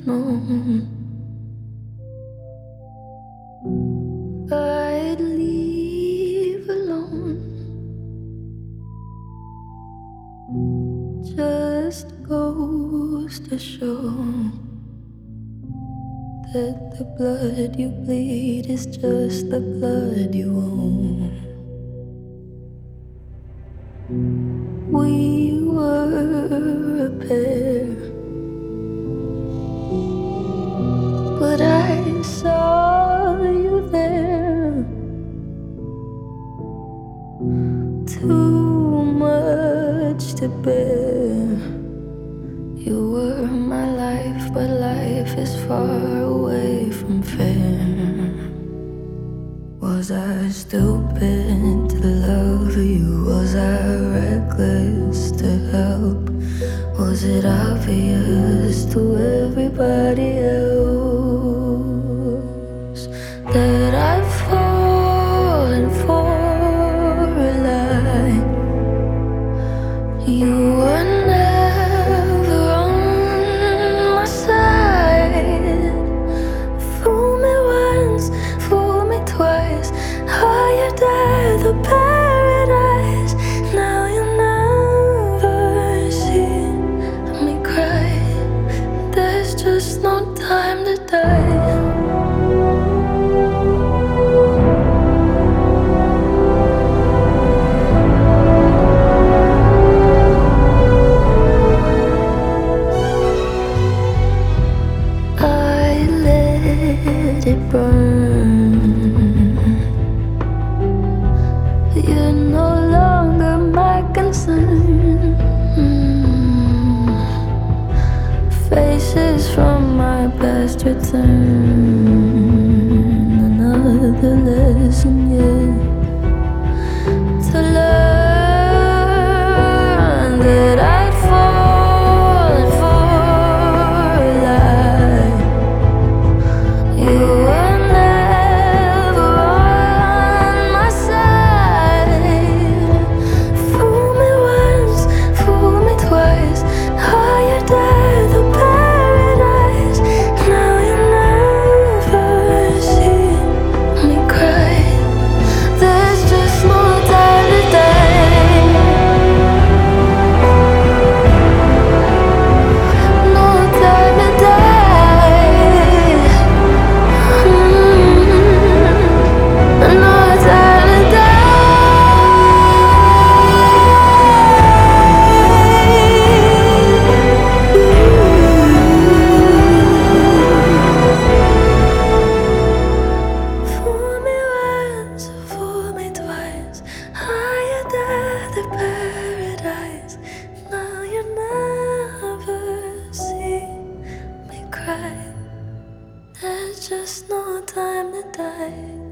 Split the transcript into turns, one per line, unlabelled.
known I'd leave alone. Just goes to show that the blood you bleed is just the blood you own. We were a pair, but I saw you there. Too much to bear. You were my life, but life is far away from fair. Was I stupid to love you? Was I reckless to help? Was it obvious to everybody else that I've fallen for a lie? You were never on my side. Fool me once, fool me twice. Higher than the paradise. Now you never see me cry. There's just no time to die. It burn. You're no longer my concern. Faces from my past return. Another lesson yet to learn that I'd fallen for a lie. You were never on my side. Fool me once, fool me twice. Higher than the paradise. Now you never see me cry. There's just no time to die. No time to die. Now you never see me cry. There's just no time to die.